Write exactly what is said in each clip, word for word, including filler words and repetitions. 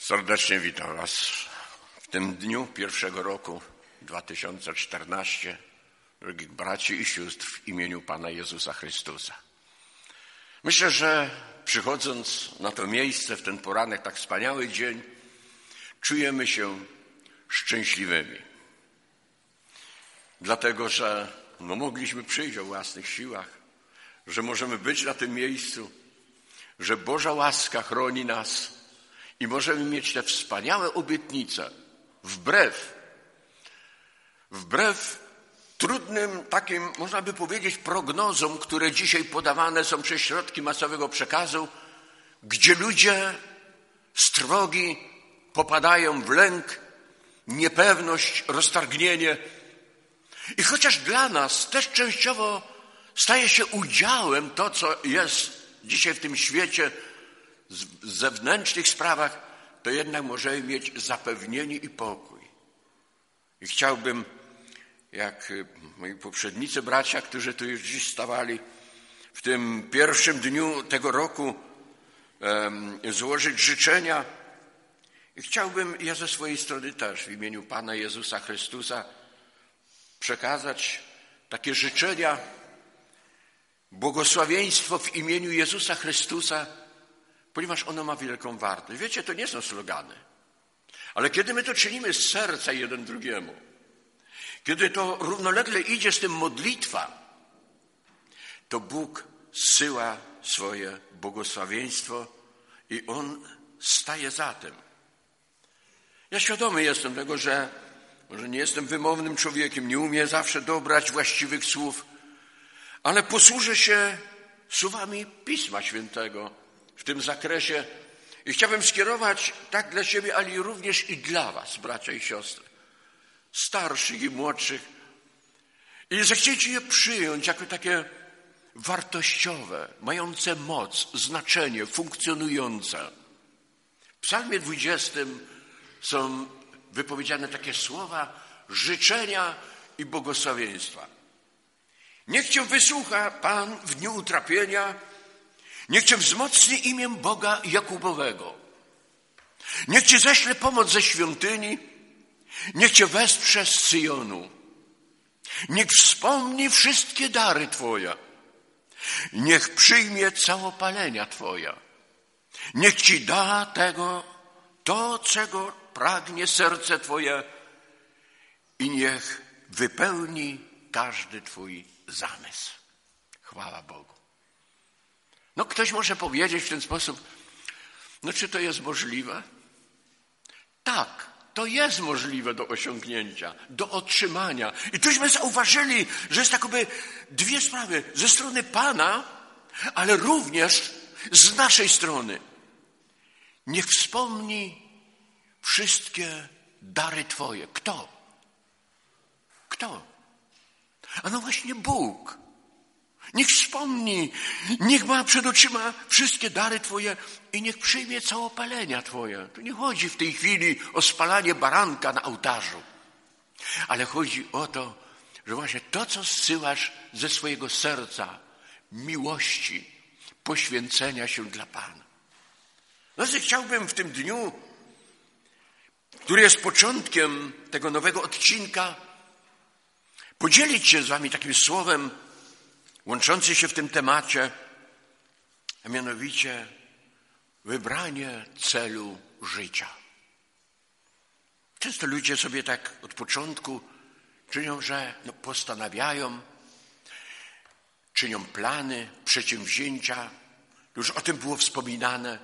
Serdecznie witam Was w tym dniu pierwszego roku dwa tysiące czternastego, drogich braci i sióstr, w imieniu Pana Jezusa Chrystusa. Myślę, że przychodząc na to miejsce w ten poranek, tak wspaniały dzień, czujemy się szczęśliwymi. Dlatego, że no, mogliśmy przyjść o własnych siłach, że możemy być na tym miejscu, że Boża łaska chroni nas i możemy mieć te wspaniałe obietnice wbrew, wbrew trudnym takim, można by powiedzieć, prognozom, które dzisiaj podawane są przez środki masowego przekazu, gdzie ludzie z trwogi popadają w lęk, niepewność, roztargnienie. I chociaż dla nas też częściowo staje się udziałem to, co jest dzisiaj w tym świecie, w zewnętrznych sprawach, to jednak możemy mieć zapewnienie i pokój. I chciałbym, jak moi poprzednicy bracia, którzy tu już dziś stawali, w tym pierwszym dniu tego roku um, złożyć życzenia. I chciałbym ja ze swojej strony też w imieniu Pana Jezusa Chrystusa przekazać takie życzenia, błogosławieństwo w imieniu Jezusa Chrystusa, ponieważ ono ma wielką wartość. Wiecie, to nie są slogany, ale kiedy my to czynimy z serca jeden drugiemu, kiedy to równolegle idzie z tym modlitwa, to Bóg zsyła swoje błogosławieństwo i On staje za tym. Ja świadomy jestem tego, że może nie jestem wymownym człowiekiem, nie umiem zawsze dobrać właściwych słów, ale posłużę się słowami Pisma Świętego w tym zakresie i chciałbym skierować tak dla siebie, ale również i dla was, bracia i siostry, starszych i młodszych, i zechciecie je przyjąć jako takie wartościowe, mające moc, znaczenie, funkcjonujące. W Psalmie dwudziestym są wypowiedziane takie słowa życzenia i błogosławieństwa. Niech Cię wysłucha Pan w dniu utrapienia, niech Cię wzmocni imię Boga Jakubowego. Niech Cię ześle pomoc ze świątyni, niech Cię wesprze z Syjonu. Niech wspomni wszystkie dary Twoje. Niech przyjmie całopalenia Twoja. Niech Ci da tego, to, czego pragnie serce Twoje i niech wypełni każdy Twój zamysł. Chwała Bogu. No ktoś może powiedzieć w ten sposób, no czy to jest możliwe? Tak, to jest możliwe do osiągnięcia, do otrzymania. I tuśmy zauważyli, że jest takoby dwie sprawy. Ze strony Pana, ale również z naszej strony. Niech wspomni wszystkie dary Twoje. Kto? Kto? A no właśnie Bóg. Niech wspomni, niech ma przed oczyma wszystkie dary Twoje i niech przyjmie całopalenia Twoje. Tu nie chodzi w tej chwili o spalanie baranka na ołtarzu, ale chodzi o to, że właśnie to, co zsyłasz ze swojego serca, miłości, poświęcenia się dla Pana. No, że chciałbym w tym dniu, który jest początkiem tego nowego odcinka, podzielić się z wami takim słowem łączący się w tym temacie, a mianowicie wybranie celu życia. Często ludzie sobie tak od początku czynią, że no, postanawiają, czynią plany, przedsięwzięcia, już o tym było wspominane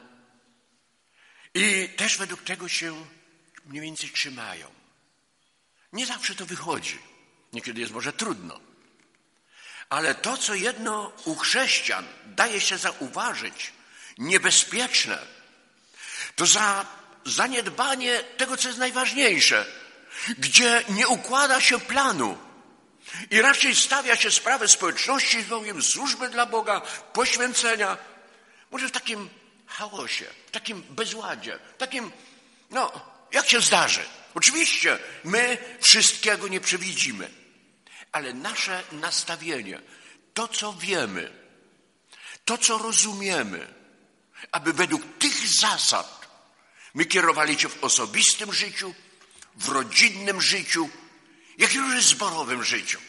i też według tego się mniej więcej trzymają. Nie zawsze to wychodzi, niekiedy jest może trudno. Ale to, co jedno u chrześcijan daje się zauważyć, niebezpieczne, to za zaniedbanie tego, co jest najważniejsze, gdzie nie układa się planu i raczej stawia się sprawę społeczności, bowiem służby dla Boga, poświęcenia, może w takim chaosie, w takim bezładzie, w takim, no, jak się zdarzy. Oczywiście my wszystkiego nie przewidzimy. Ale nasze nastawienie, to co wiemy, to co rozumiemy, aby według tych zasad My kierowali Cię w osobistym życiu, w rodzinnym życiu, jak i również w zborowym życiu.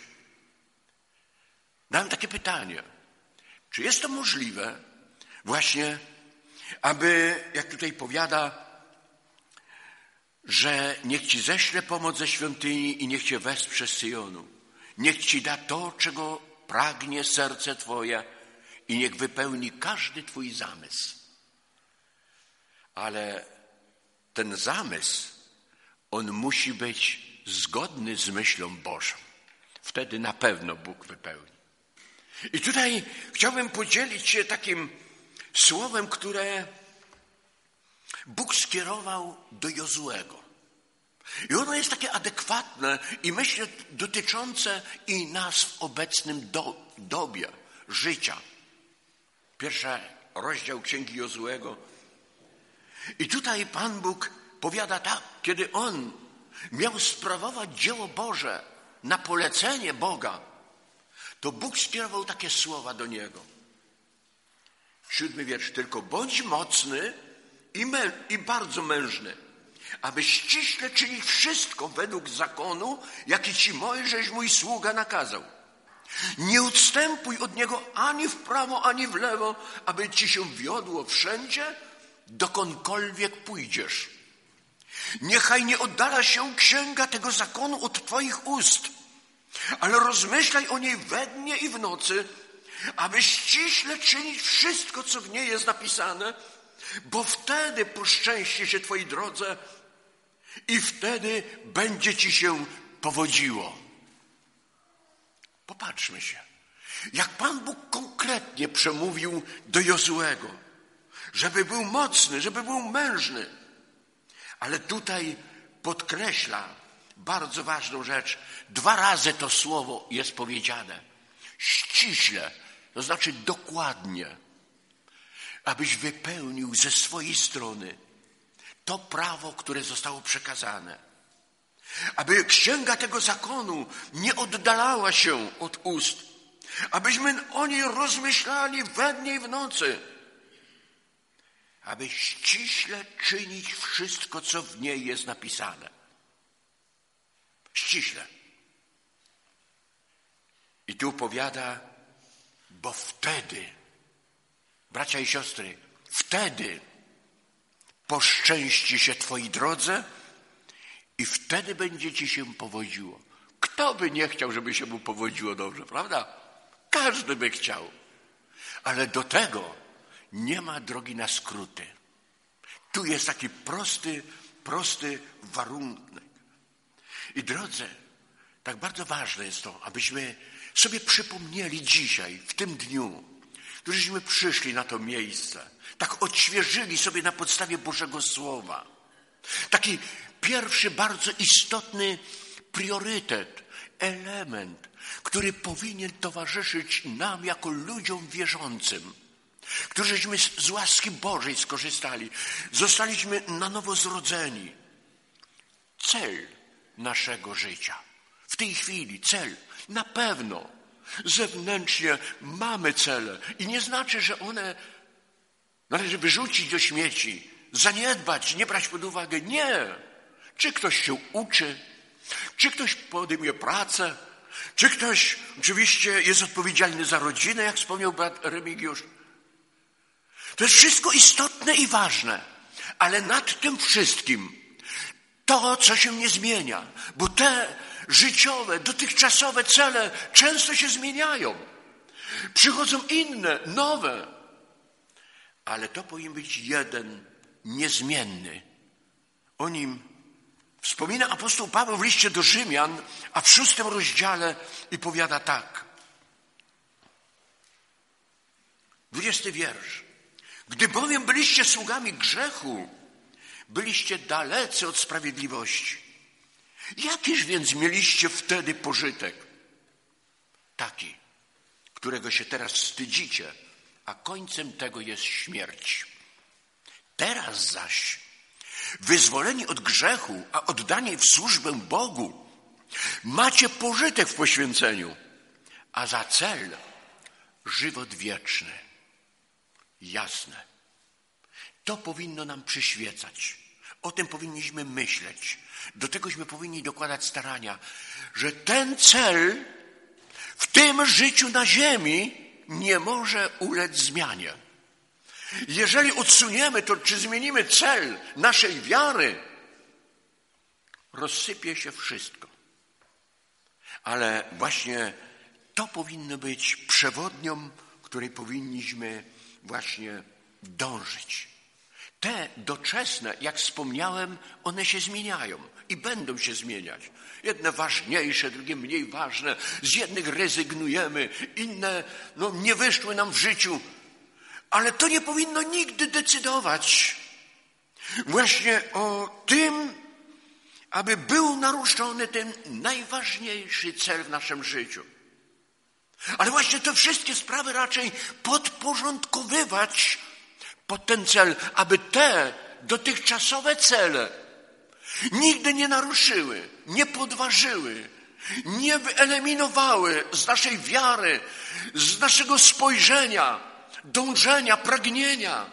Mam takie pytanie. Czy jest to możliwe właśnie, aby, jak tutaj powiada, że niech Ci ześle pomoc ze świątyni i niech Cię wesprze z Syjonu. Niech Ci da to, czego pragnie serce Twoje i niech wypełni każdy Twój zamysł. Ale ten zamysł, on musi być zgodny z myślą Bożą. Wtedy na pewno Bóg wypełni. I tutaj chciałbym podzielić się takim słowem, które Bóg skierował do Jozuego. I ono jest takie adekwatne i myślę dotyczące i nas w obecnym do, dobie życia. Pierwszy rozdział Księgi Jozuego. I tutaj Pan Bóg powiada tak, kiedy On miał sprawować dzieło Boże na polecenie Boga, to Bóg skierował takie słowa do Niego. Siódmy wiersz. Tylko bądź mocny i, mę, i bardzo mężny, aby ściśle czynić wszystko według zakonu, jaki Ci Mojżesz, mój sługa, nakazał. Nie odstępuj od niego ani w prawo, ani w lewo, aby Ci się wiodło wszędzie, dokądkolwiek pójdziesz. Niechaj nie oddala się księga tego zakonu od Twoich ust, ale rozmyślaj o niej we dnie i w nocy, aby ściśle czynić wszystko, co w niej jest napisane, bo wtedy poszczęści się Twojej drodze i wtedy będzie Ci się powodziło. Popatrzmy się, jak Pan Bóg konkretnie przemówił do Jozuego, żeby był mocny, żeby był mężny. Ale tutaj podkreśla bardzo ważną rzecz. Dwa razy to słowo jest powiedziane. Ściśle, to znaczy dokładnie, abyś wypełnił ze swojej strony to prawo, które zostało przekazane. Aby księga tego zakonu nie oddalała się od ust. Abyśmy o niej rozmyślali we dnie i w nocy. Aby ściśle czynić wszystko, co w niej jest napisane. Ściśle. I tu powiada, bo wtedy, bracia i siostry, wtedy poszczęści się Twojej drodze i wtedy będzie Ci się powodziło. Kto by nie chciał, żeby się mu powodziło dobrze, prawda? Każdy by chciał. Ale do tego nie ma drogi na skróty. Tu jest taki prosty, prosty warunek. I drodzy, tak bardzo ważne jest to, abyśmy sobie przypomnieli dzisiaj, w tym dniu, którzyśmy przyszli na to miejsce, tak odświeżyli sobie na podstawie Bożego Słowa. Taki pierwszy, bardzo istotny priorytet, element, który powinien towarzyszyć nam jako ludziom wierzącym, którzyśmy z łaski Bożej skorzystali. Zostaliśmy na nowo zrodzeni. Cel naszego życia. W tej chwili cel. Na pewno zewnętrznie mamy cele. I nie znaczy, że one należy wyrzucić do śmieci, zaniedbać, nie brać pod uwagę. Nie. Czy ktoś się uczy, czy ktoś podejmuje pracę, czy ktoś oczywiście jest odpowiedzialny za rodzinę, jak wspomniał brat Remigiusz. To jest wszystko istotne i ważne, ale nad tym wszystkim to, co się nie zmienia, bo te życiowe, dotychczasowe cele często się zmieniają. Przychodzą inne, nowe, ale to powinien być jeden, niezmienny. O nim wspomina apostoł Paweł w liście do Rzymian, a w szóstym rozdziale i powiada tak. Dwudziesty wiersz. Gdy bowiem byliście sługami grzechu, byliście dalecy od sprawiedliwości. Jakiż więc mieliście wtedy pożytek? Taki, którego się teraz wstydzicie, a końcem tego jest śmierć. Teraz zaś, wyzwoleni od grzechu, a oddani w służbę Bogu, macie pożytek w poświęceniu, a za cel żywot wieczny. Jasne. To powinno nam przyświecać. O tym powinniśmy myśleć. Do tegośmy powinni dokładać starania, że ten cel w tym życiu na ziemi nie może ulec zmianie. Jeżeli odsuniemy to, czy zmienimy cel naszej wiary, rozsypie się wszystko. Ale właśnie to powinno być przewodnią, której powinniśmy właśnie dążyć. Te doczesne, jak wspomniałem, one się zmieniają i będą się zmieniać. Jedne ważniejsze, drugie mniej ważne. Z jednych rezygnujemy, inne no, nie wyszły nam w życiu. Ale to nie powinno nigdy decydować właśnie o tym, aby był naruszony ten najważniejszy cel w naszym życiu. Ale właśnie te wszystkie sprawy raczej podporządkowywać pod ten cel, aby te dotychczasowe cele nigdy nie naruszyły, nie podważyły, nie wyeliminowały z naszej wiary, z naszego spojrzenia, dążenia, pragnienia.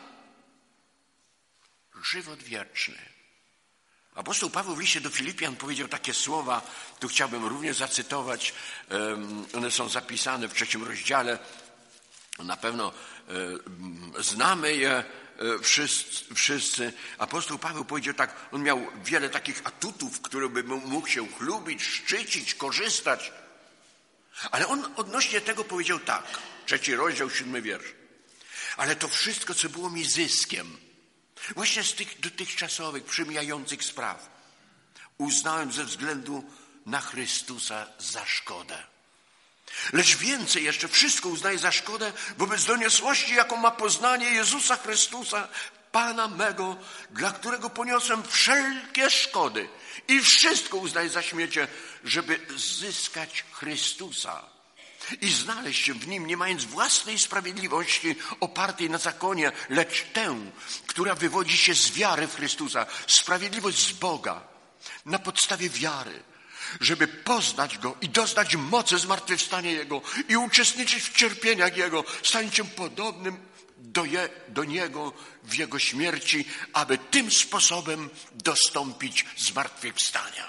Żywot wieczny. Apostoł Paweł w liście do Filipian powiedział takie słowa, tu chciałbym również zacytować, one są zapisane w trzecim rozdziale, na pewno znamy je wszyscy, wszyscy. Apostoł Paweł powiedział tak, on miał wiele takich atutów, które by mógł się chlubić, szczycić, korzystać, ale on odnośnie tego powiedział tak, trzeci rozdział, siódmy wiersz. Ale to wszystko, co było mi zyskiem, właśnie z tych dotychczasowych, przemijających spraw, uznałem ze względu na Chrystusa za szkodę. Lecz więcej jeszcze, wszystko uznaję za szkodę wobec doniosłości, jaką ma poznanie Jezusa Chrystusa, Pana mego, dla którego poniosłem wszelkie szkody i wszystko uznaję za śmiecie, żeby zyskać Chrystusa i znaleźć się w Nim, nie mając własnej sprawiedliwości opartej na zakonie, lecz tę, która wywodzi się z wiary w Chrystusa, sprawiedliwość z Boga, na podstawie wiary, żeby poznać Go i doznać mocy zmartwychwstania Jego i uczestniczyć w cierpieniach Jego, stać się podobnym do, je, do Niego w Jego śmierci, aby tym sposobem dostąpić zmartwychwstania.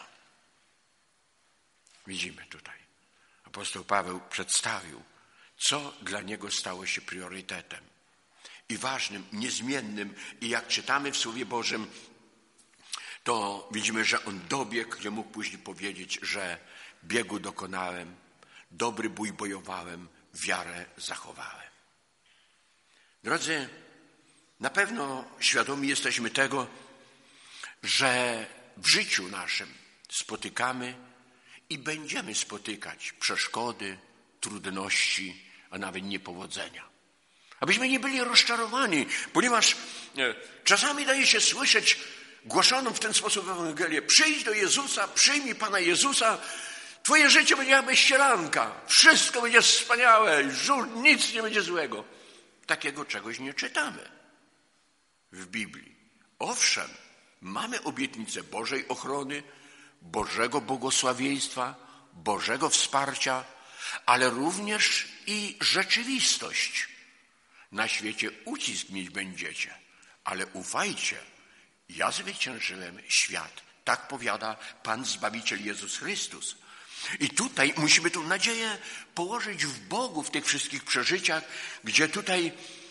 Widzimy tutaj. Apostoł Paweł przedstawił, co dla niego stało się priorytetem i ważnym, niezmiennym. I jak czytamy w Słowie Bożym, to widzimy, że on dobiegł, gdzie mógł później powiedzieć, że biegu dokonałem, dobry bój bojowałem, wiarę zachowałem. Drodzy, na pewno świadomi jesteśmy tego, że w życiu naszym spotykamy i będziemy spotykać przeszkody, trudności, a nawet niepowodzenia. Abyśmy nie byli rozczarowani, ponieważ czasami daje się słyszeć głoszoną w ten sposób Ewangelię. Przyjdź do Jezusa, przyjmij Pana Jezusa, twoje życie będzie jak ścielanka, wszystko będzie wspaniałe, żul, nic nie będzie złego. Takiego czegoś nie czytamy w Biblii. Owszem, mamy obietnicę Bożej ochrony, Bożego błogosławieństwa, Bożego wsparcia, ale również i rzeczywistość. Na świecie ucisk mieć będziecie, ale ufajcie, ja zwyciężyłem świat. Tak powiada Pan Zbawiciel Jezus Chrystus. I tutaj musimy tą nadzieję położyć w Bogu w tych wszystkich przeżyciach, gdzie tutaj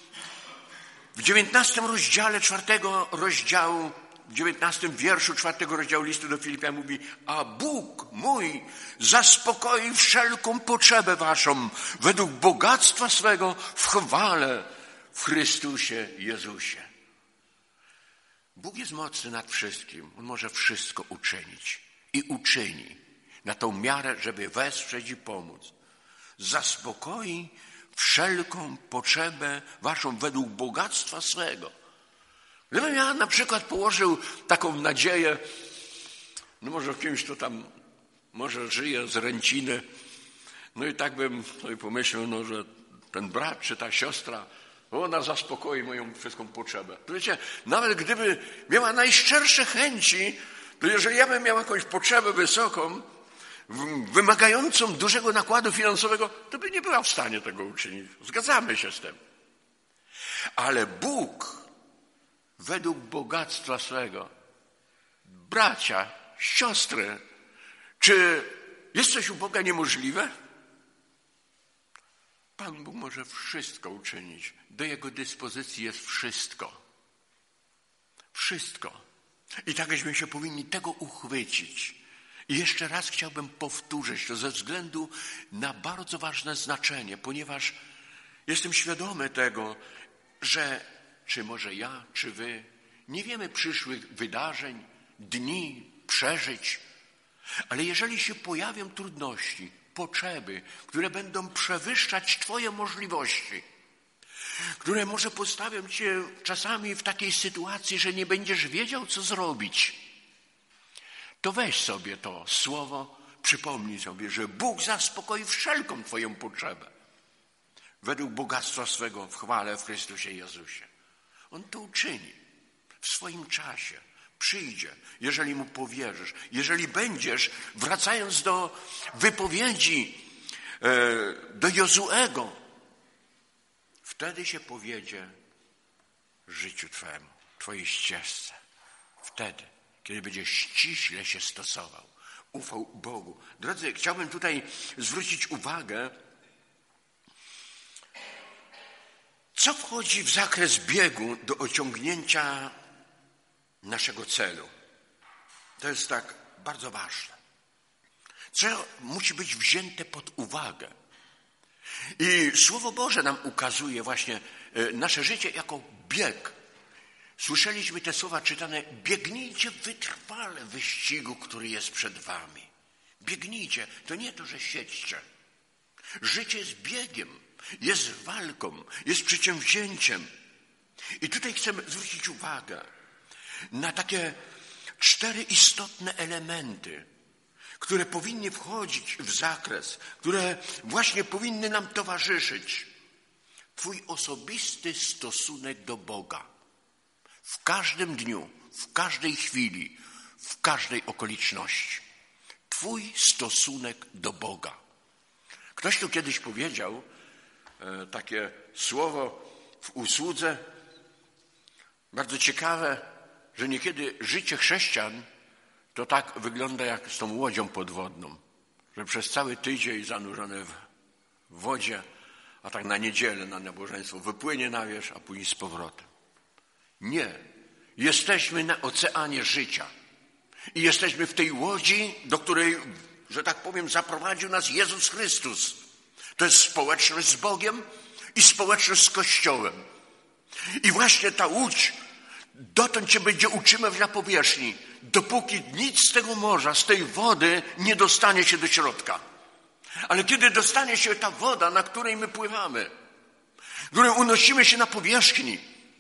w dziewiętnastym rozdziale czwartego rozdziału, w dziewiętnastym wierszu czwartego rozdziału listu do Filipian mówi: a Bóg mój zaspokoi wszelką potrzebę waszą według bogactwa swego w chwale w Chrystusie Jezusie. Bóg jest mocny nad wszystkim. On może wszystko uczynić i uczyni na tą miarę, żeby wesprzeć i pomóc. Zaspokoi wszelką potrzebę waszą według bogactwa swego. Gdybym ja na przykład położył taką nadzieję, no może kimś, kto tam może żyje z ręciny, no i tak bym sobie pomyślał, no, że ten brat czy ta siostra, ona zaspokoi moją wszystką potrzebę. To wiecie, nawet gdyby miała najszczersze chęci, to jeżeli ja bym miał jakąś potrzebę wysoką, wymagającą dużego nakładu finansowego, to by nie była w stanie tego uczynić. Zgadzamy się z tym. Ale Bóg według bogactwa swego bracia, siostry, czy jest coś u Boga niemożliwe? Pan Bóg może wszystko uczynić. Do Jego dyspozycji jest wszystko. Wszystko. I takśmy się powinni tego uchwycić. I jeszcze raz chciałbym powtórzyć to ze względu na bardzo ważne znaczenie, ponieważ jestem świadomy tego, że czy może ja, czy wy, nie wiemy przyszłych wydarzeń, dni, przeżyć, ale jeżeli się pojawią trudności, potrzeby, które będą przewyższać twoje możliwości, które może postawią cię czasami w takiej sytuacji, że nie będziesz wiedział, co zrobić, to weź sobie to słowo, przypomnij sobie, że Bóg zaspokoi wszelką twoją potrzebę według bogactwa swego w chwale w Chrystusie Jezusie. On to uczyni w swoim czasie. Przyjdzie, jeżeli Mu powierzysz. Jeżeli będziesz, wracając do wypowiedzi do Jozuego, wtedy się powiedzie życiu twemu, twojej ścieżce. Wtedy, kiedy będziesz ściśle się stosował, ufał Bogu. Drodzy, chciałbym tutaj zwrócić uwagę, co wchodzi w zakres biegu do osiągnięcia naszego celu. To jest tak bardzo ważne. Co musi być wzięte pod uwagę. I Słowo Boże nam ukazuje właśnie nasze życie jako bieg. Słyszeliśmy te słowa czytane: biegnijcie wytrwale w wyścigu, który jest przed wami. Biegnijcie. To nie to, że siedźcie. Życie jest biegiem, jest walką, jest przedsięwzięciem. I tutaj chcemy zwrócić uwagę na takie cztery istotne elementy, które powinny wchodzić w zakres, które właśnie powinny nam towarzyszyć. Twój osobisty stosunek do Boga. W każdym dniu, w każdej chwili, w każdej okoliczności. Twój stosunek do Boga. Ktoś tu kiedyś powiedział e, takie słowo w usłudze, bardzo ciekawe, że niekiedy życie chrześcijan to tak wygląda jak z tą łodzią podwodną, że przez cały tydzień zanurzone w wodzie, a tak na niedzielę, na nabożeństwo wypłynie na wierzch, a później z powrotem. Nie. Jesteśmy na oceanie życia. I jesteśmy w tej łodzi, do której, że tak powiem, zaprowadził nas Jezus Chrystus. To jest społeczność z Bogiem i społeczność z Kościołem. I właśnie ta łódź dotąd cię będzie utrzymywać na powierzchni, dopóki nic z tego morza, z tej wody nie dostanie się do środka. Ale kiedy dostanie się ta woda, na której my pływamy, którą unosimy się na powierzchni,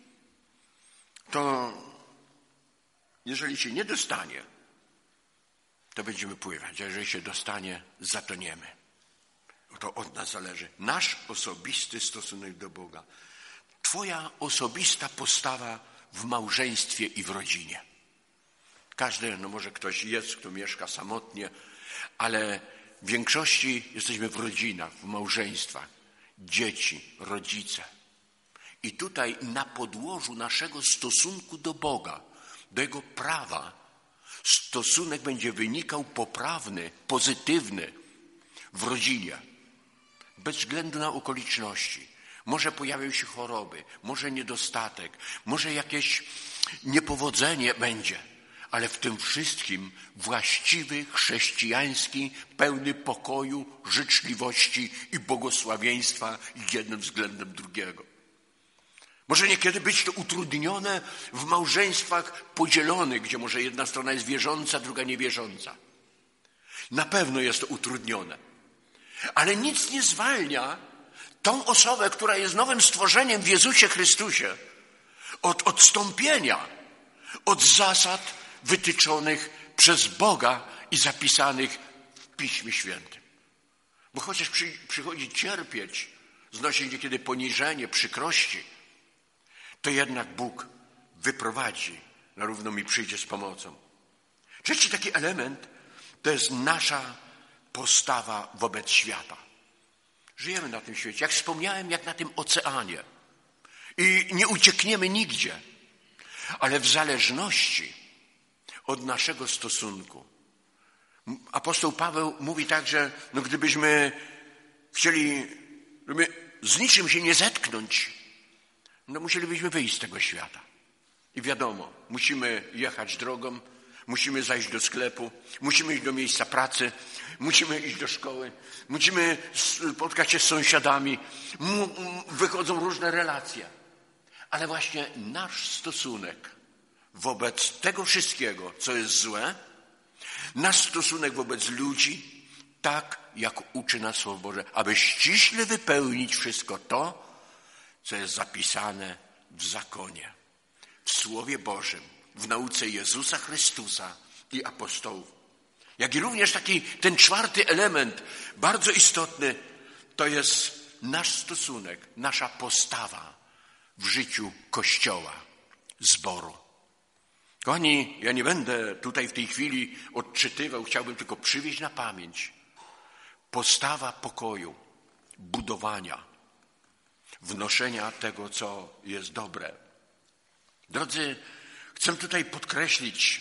to jeżeli się nie dostanie, to będziemy pływać. A jeżeli się dostanie, zatoniemy. To od nas zależy. Nasz osobisty stosunek do Boga. Twoja osobista postawa w małżeństwie i w rodzinie. Każdy, no może ktoś jest, kto mieszka samotnie, ale w większości jesteśmy w rodzinach, w małżeństwach. Dzieci, rodzice. I tutaj na podłożu naszego stosunku do Boga, do Jego prawa, stosunek będzie wynikał poprawny, pozytywny w rodzinie. Bez względu na okoliczności. Może pojawią się choroby, może niedostatek, może jakieś niepowodzenie będzie, ale w tym wszystkim właściwy, chrześcijański, pełny pokoju, życzliwości i błogosławieństwa jednym względem drugiego. Może niekiedy być to utrudnione w małżeństwach podzielonych, gdzie może jedna strona jest wierząca, druga niewierząca. Na pewno jest to utrudnione. Ale nic nie zwalnia tą osobę, która jest nowym stworzeniem w Jezusie Chrystusie, od odstąpienia od zasad wytyczonych przez Boga i zapisanych w Piśmie Świętym. Bo chociaż przy, przychodzi cierpieć, znosić niekiedy poniżenie, przykrości, to jednak Bóg wyprowadzi na równo i przyjdzie z pomocą. Trzeci taki element to jest nasza postawa wobec świata. Żyjemy na tym świecie, jak wspomniałem, jak na tym oceanie. I nie uciekniemy nigdzie. Ale w zależności od naszego stosunku. Apostoł Paweł mówi tak, że no gdybyśmy chcieli z niczym się nie zetknąć, no musielibyśmy wyjść z tego świata. I wiadomo, musimy jechać drogą, musimy zajść do sklepu, musimy iść do miejsca pracy, musimy iść do szkoły, musimy spotkać się z sąsiadami, wychodzą różne relacje. Ale właśnie nasz stosunek wobec tego wszystkiego, co jest złe, nasz stosunek wobec ludzi, tak jak uczy nas Słowo Boże, aby ściśle wypełnić wszystko to, co jest zapisane w zakonie, w Słowie Bożym, w nauce Jezusa Chrystusa i apostołów. Jak i również taki ten czwarty element, bardzo istotny, to jest nasz stosunek, nasza postawa w życiu Kościoła, zboru. Kochani, ja nie będę tutaj w tej chwili odczytywał, chciałbym tylko przywieźć na pamięć postawa pokoju, budowania, wnoszenia tego, co jest dobre. Drodzy, chcę tutaj podkreślić,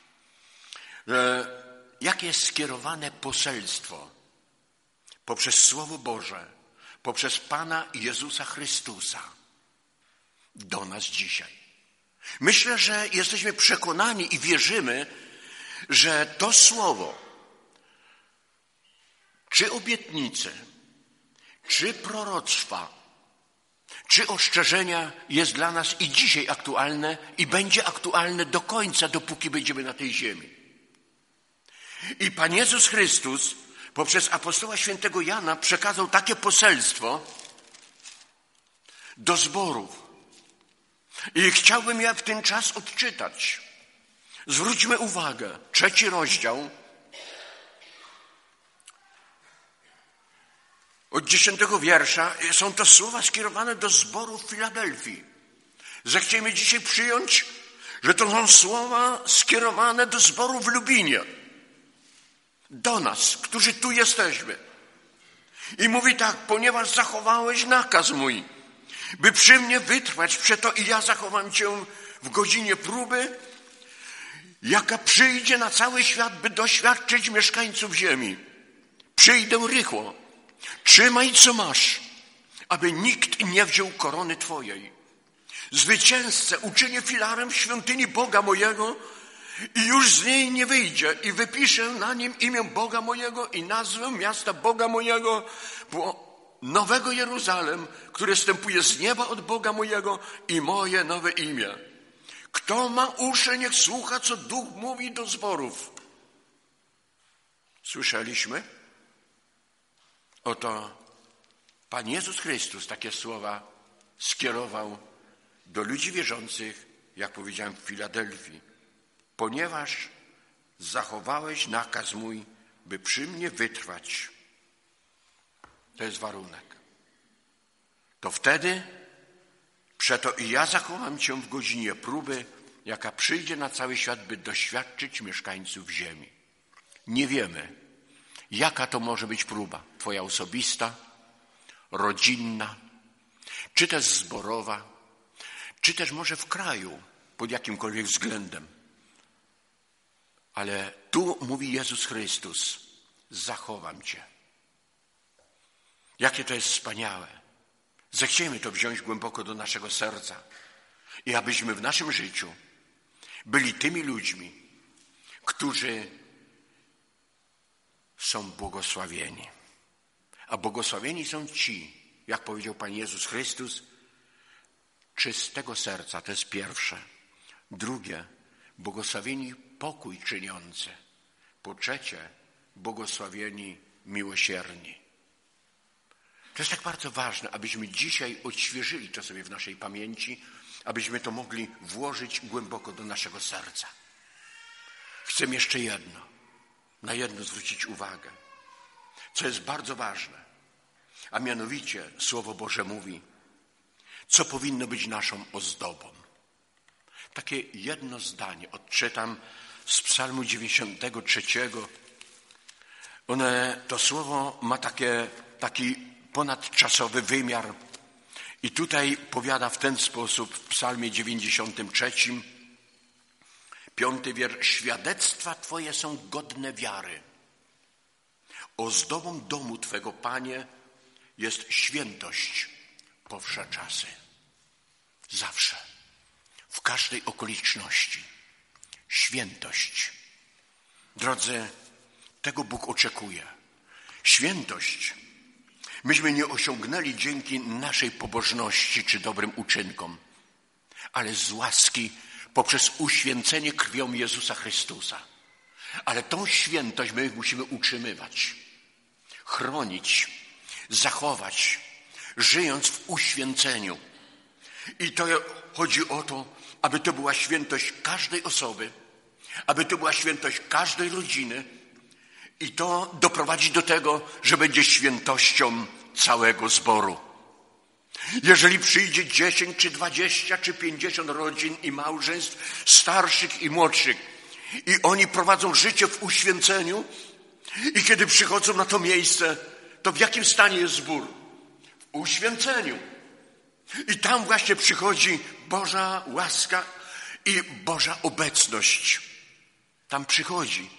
jakie jest skierowane poselstwo poprzez Słowo Boże, poprzez Pana Jezusa Chrystusa do nas dzisiaj. Myślę, że jesteśmy przekonani i wierzymy, że to Słowo, czy obietnice, czy proroctwa, czy ostrzeżenia jest dla nas i dzisiaj aktualne i będzie aktualne do końca, dopóki będziemy na tej ziemi. I Pan Jezus Chrystus poprzez apostoła świętego Jana przekazał takie poselstwo do zborów. I chciałbym je w ten czas odczytać. Zwróćmy uwagę, trzeci rozdział, od dziesiątego wiersza, są to słowa skierowane do zboru w Filadelfii. Zechciejmy dzisiaj przyjąć, że to są słowa skierowane do zboru w Lubinie. Do nas, którzy tu jesteśmy. I mówi tak, ponieważ zachowałeś nakaz mój, by przy mnie wytrwać, przeto i ja zachowam cię w godzinie próby, jaka przyjdzie na cały świat, by doświadczyć mieszkańców ziemi. Przyjdę rychło. Trzymaj, co masz, aby nikt nie wziął korony twojej. Zwycięzcę uczynię filarem w świątyni Boga mojego i już z niej nie wyjdzie i wypiszę na nim imię Boga mojego i nazwę miasta Boga mojego, bo Nowego Jeruzalem, które wstępuje z nieba od Boga mojego i moje nowe imię. Kto ma uszy, niech słucha, co Duch mówi do zborów. Słyszeliśmy? Oto Pan Jezus Chrystus takie słowa skierował do ludzi wierzących, jak powiedziałem, w Filadelfii. Ponieważ zachowałeś nakaz mój, by przy mnie wytrwać. To jest warunek. To wtedy, przeto i ja zachowam cię w godzinie próby, jaka przyjdzie na cały świat, by doświadczyć mieszkańców ziemi. Nie wiemy, jaka to może być próba. Twoja osobista, rodzinna, czy też zborowa, czy też może w kraju, pod jakimkolwiek względem. Ale tu mówi Jezus Chrystus, zachowam cię. Jakie to jest wspaniałe. Zechciejmy to wziąć głęboko do naszego serca i abyśmy w naszym życiu byli tymi ludźmi, którzy są błogosławieni. A błogosławieni są ci, jak powiedział Pan Jezus Chrystus, czystego serca, to jest pierwsze. Drugie, błogosławieni pokój czyniący. Po trzecie, błogosławieni miłosierni. To jest tak bardzo ważne, abyśmy dzisiaj odświeżyli to sobie w naszej pamięci, abyśmy to mogli włożyć głęboko do naszego serca. Chcę jeszcze jedno, na jedno zwrócić uwagę, co jest bardzo ważne, a mianowicie Słowo Boże mówi, co powinno być naszą ozdobą. Takie jedno zdanie odczytam z Psalmu dziewięćdziesiątego trzeciego. One, to słowo ma takie, taki ponadczasowy wymiar i tutaj powiada w ten sposób w Psalmie dziewięćdziesiątym trzecim, Piąty wiersz. Świadectwa Twoje są godne wiary. Ozdobą domu Twego, Panie, jest świętość po wsze czasy. Zawsze. W każdej okoliczności. Świętość. Drodzy, tego Bóg oczekuje. Świętość myśmy nie osiągnęli dzięki naszej pobożności czy dobrym uczynkom, ale z łaski poprzez uświęcenie krwią Jezusa Chrystusa. Ale tą świętość my musimy utrzymywać, chronić, zachować, żyjąc w uświęceniu. I to chodzi o to, aby to była świętość każdej osoby, aby to była świętość każdej rodziny i to doprowadzi do tego, że będzie świętością całego zboru. Jeżeli przyjdzie dziesięć, czy dwadzieścia, czy pięćdziesiąt rodzin i małżeństw, starszych i młodszych, i oni prowadzą życie w uświęceniu, i kiedy przychodzą na to miejsce, to w jakim stanie jest zbór? W uświęceniu. I tam właśnie przychodzi Boża łaska i Boża obecność. Tam przychodzi.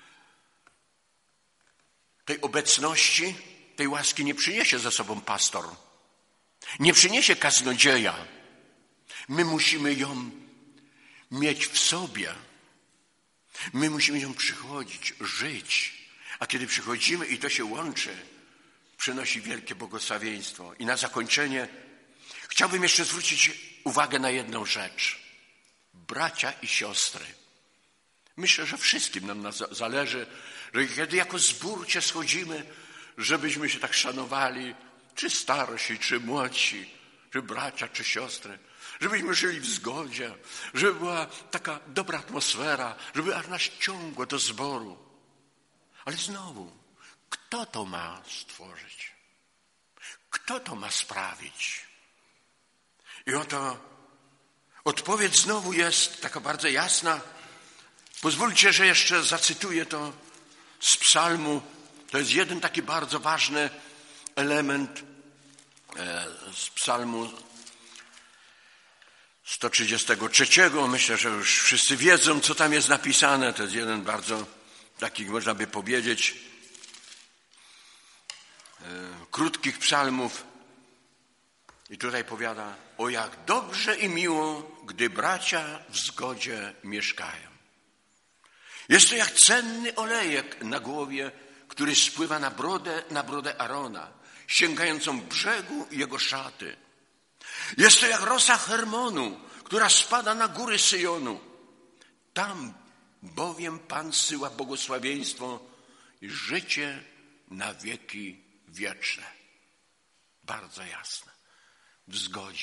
Tej obecności, tej łaski nie przyniesie ze sobą pastor. Nie przyniesie kaznodzieja. My musimy ją mieć w sobie. My musimy ją przychodzić, żyć. A kiedy przychodzimy i to się łączy, przynosi wielkie błogosławieństwo. I na zakończenie chciałbym jeszcze zwrócić uwagę na jedną rzecz. Bracia i siostry. Myślę, że wszystkim nam zależy, że kiedy jako zbór się schodzimy, żebyśmy się tak szanowali, czy starsi, czy młodsi, czy bracia, czy siostry, żebyśmy żyli w zgodzie, żeby była taka dobra atmosfera, żeby aż nas ciągło do zboru. Ale znowu, kto to ma stworzyć? Kto to ma sprawić? I oto odpowiedź znowu jest taka bardzo jasna. Pozwólcie, że jeszcze zacytuję to z psalmu. To jest jeden taki bardzo ważny element z psalmu sto trzydziestego trzeciego. Myślę, że już wszyscy wiedzą, co tam jest napisane. To jest jeden bardzo taki, można by powiedzieć, krótkich psalmów. I tutaj powiada: o jak dobrze i miło, gdy bracia w zgodzie mieszkają. Jest to jak cenny olejek na głowie, który spływa na brodę, na brodę Arona, sięgającą brzegu jego szaty. Jest to jak rosa Hermonu, która spada na góry Syjonu. Tam bowiem Pan zsyła błogosławieństwo i życie na wieki wieczne. Bardzo jasne. W zgodzie.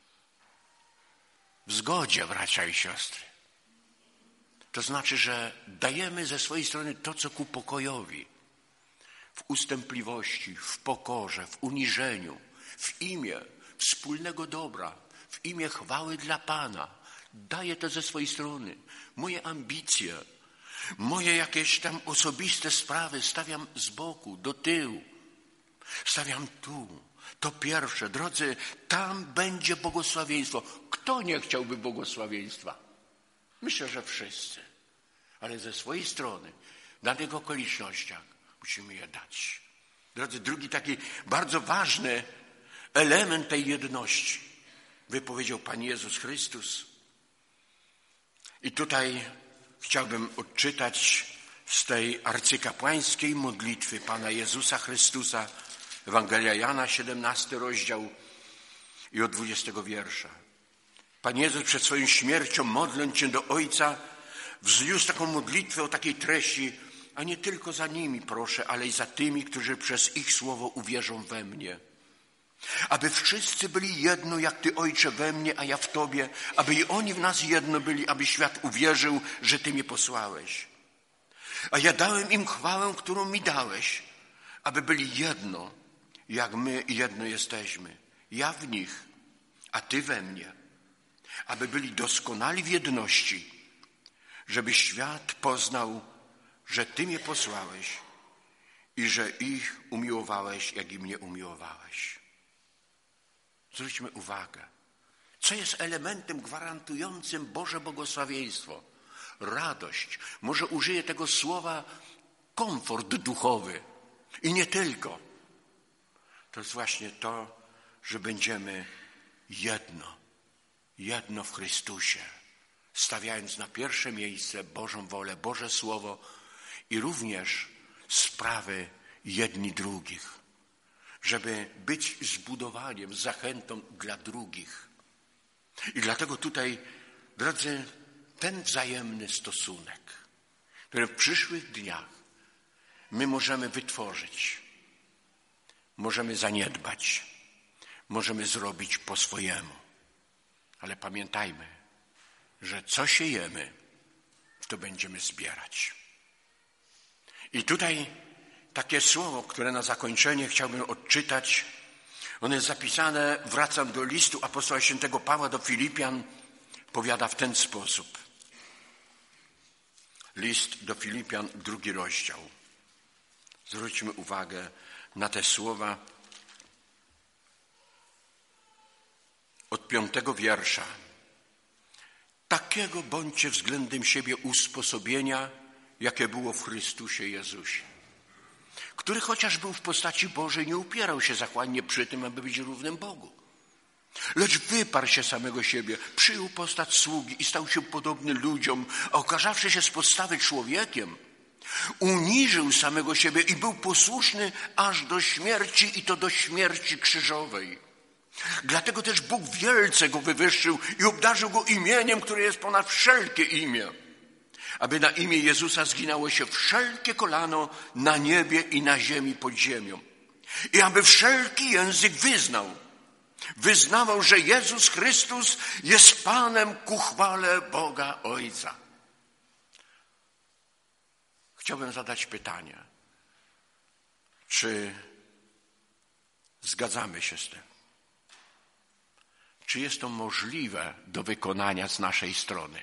W zgodzie, bracia i siostry. To znaczy, że dajemy ze swojej strony to, co ku pokojowi. W ustępliwości, w pokorze, w uniżeniu, w imię wspólnego dobra, w imię chwały dla Pana. Daję to ze swojej strony. Moje ambicje, moje jakieś tam osobiste sprawy stawiam z boku, do tyłu. Stawiam tu. To pierwsze. Drodzy, tam będzie błogosławieństwo. Kto nie chciałby błogosławieństwa? Myślę, że wszyscy. Ale ze swojej strony, w danych okolicznościach musimy je dać. Drodzy, drugi taki bardzo ważny element tej jedności wypowiedział Pan Jezus Chrystus. I tutaj chciałbym odczytać z tej arcykapłańskiej modlitwy Pana Jezusa Chrystusa, Ewangelia Jana, siedemnasty rozdział i od dwudziestego wiersza. Pan Jezus przed swoją śmiercią, modląc się do Ojca, wzniósł taką modlitwę o takiej treści: a nie tylko za nimi proszę, ale i za tymi, którzy przez ich słowo uwierzą we mnie. Aby wszyscy byli jedno, jak Ty, Ojcze, we mnie, a ja w Tobie, aby i oni w nas jedno byli, aby świat uwierzył, że Ty mnie posłałeś. A ja dałem im chwałę, którą mi dałeś, aby byli jedno, jak my jedno jesteśmy. Ja w nich, a Ty we mnie. Aby byli doskonali w jedności, żeby świat poznał, że Ty mnie posłałeś i że ich umiłowałeś, jak i mnie umiłowałeś. Zwróćmy uwagę, co jest elementem gwarantującym Boże błogosławieństwo. radość. Może użyję tego słowa komfort duchowy. I nie tylko. To jest właśnie to, że będziemy jedno. Jedno w Chrystusie. Stawiając na pierwsze miejsce Bożą wolę, Boże Słowo i również sprawy jedni drugich. Żeby być zbudowaniem, zachętą dla drugich. I dlatego tutaj, drodzy, ten wzajemny stosunek, który w przyszłych dniach my możemy wytworzyć, możemy zaniedbać, możemy zrobić po swojemu. Ale pamiętajmy, że co siejemy, to będziemy zbierać. I tutaj takie słowo, które na zakończenie chciałbym odczytać, ono jest zapisane, wracam do listu apostoła świętego Pawła do Filipian, powiada w ten sposób. List do Filipian, drugi rozdział. Zwróćmy uwagę na te słowa od piątego wiersza. Takiego bądźcie względem siebie usposobienia, jakie było w Chrystusie Jezusie, który chociaż był w postaci Bożej, nie upierał się zachłannie przy tym, aby być równym Bogu. Lecz wyparł się samego siebie, przyjął postać sługi i stał się podobny ludziom, a okażawszy się z podstawy człowiekiem, uniżył samego siebie i był posłuszny aż do śmierci i to do śmierci krzyżowej. Dlatego też Bóg wielce go wywyższył i obdarzył go imieniem, które jest ponad wszelkie imię, aby na imię Jezusa zginało się wszelkie kolano na niebie i na ziemi pod ziemią. I aby wszelki język wyznał, wyznawał, że Jezus Chrystus jest Panem ku chwale Boga Ojca. Chciałbym zadać pytanie, czy zgadzamy się z tym? Czy jest to możliwe do wykonania z naszej strony?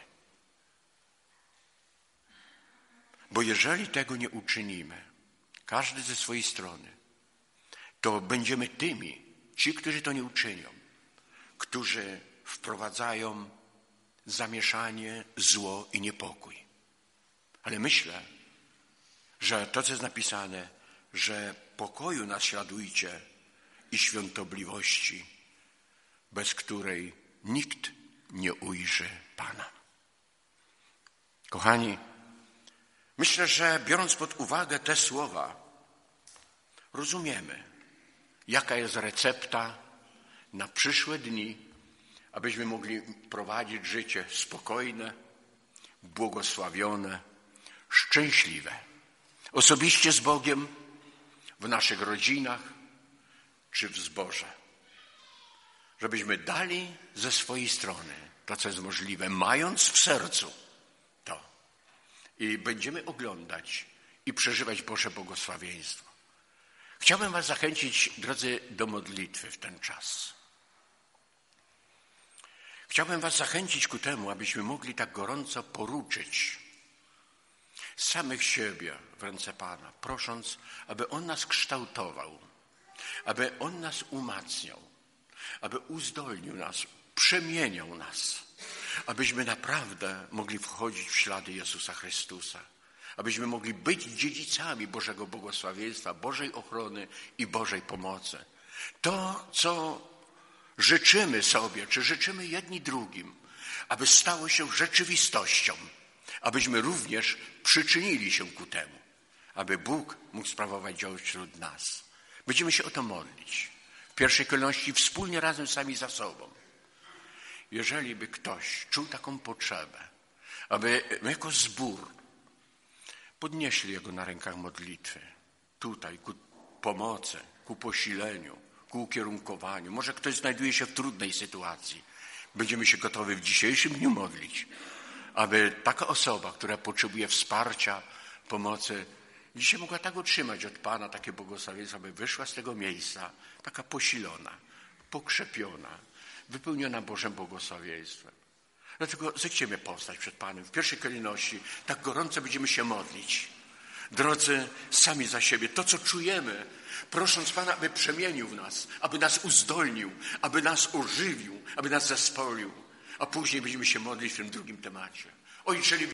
Bo jeżeli tego nie uczynimy, każdy ze swojej strony, to będziemy tymi, ci, którzy to nie uczynią, którzy wprowadzają zamieszanie, zło i niepokój. Ale myślę, że to, co jest napisane, że pokoju naśladujcie i świątobliwości, bez której nikt nie ujrzy Pana. Kochani, myślę, że biorąc pod uwagę te słowa, rozumiemy, jaka jest recepta na przyszłe dni, abyśmy mogli prowadzić życie spokojne, błogosławione, szczęśliwe. Osobiście z Bogiem, w naszych rodzinach czy w zborze. Żebyśmy dali ze swojej strony to, co jest możliwe, mając w sercu to. I będziemy oglądać i przeżywać Boże błogosławieństwo. Chciałbym was zachęcić, drodzy, do modlitwy w ten czas. Chciałbym was zachęcić ku temu, abyśmy mogli tak gorąco poruczyć samych siebie w ręce Pana, prosząc, aby On nas kształtował, aby On nas umacniał, aby uzdolnił nas, przemieniał nas, abyśmy naprawdę mogli wchodzić w ślady Jezusa Chrystusa, abyśmy mogli być dziedzicami Bożego błogosławieństwa, Bożej ochrony i Bożej pomocy. To, co życzymy sobie, czy życzymy jedni drugim, aby stało się rzeczywistością, abyśmy również przyczynili się ku temu, aby Bóg mógł sprawować dzieło wśród nas. Będziemy się o to modlić. W pierwszej kolejności wspólnie razem sami za sobą. Jeżeli by ktoś czuł taką potrzebę, aby my jako zbór podnieśli jego na rękach modlitwy, tutaj ku pomocy, ku posileniu, ku ukierunkowaniu. Może ktoś znajduje się w trudnej sytuacji. Będziemy się gotowi w dzisiejszym dniu modlić, aby taka osoba, która potrzebuje wsparcia, pomocy, dzisiaj mogła tak otrzymać od Pana takie błogosławieństwo, aby wyszła z tego miejsca taka posilona, pokrzepiona, wypełniona Bożym błogosławieństwem. Dlatego zechciemy powstać przed Panem. W pierwszej kolejności tak gorąco będziemy się modlić. Drodzy, sami za siebie, to co czujemy, prosząc Pana, aby przemienił w nas, aby nas uzdolnił, aby nas ożywił, aby nas zespolił. A później będziemy się modlić w tym drugim temacie. O, jeżeli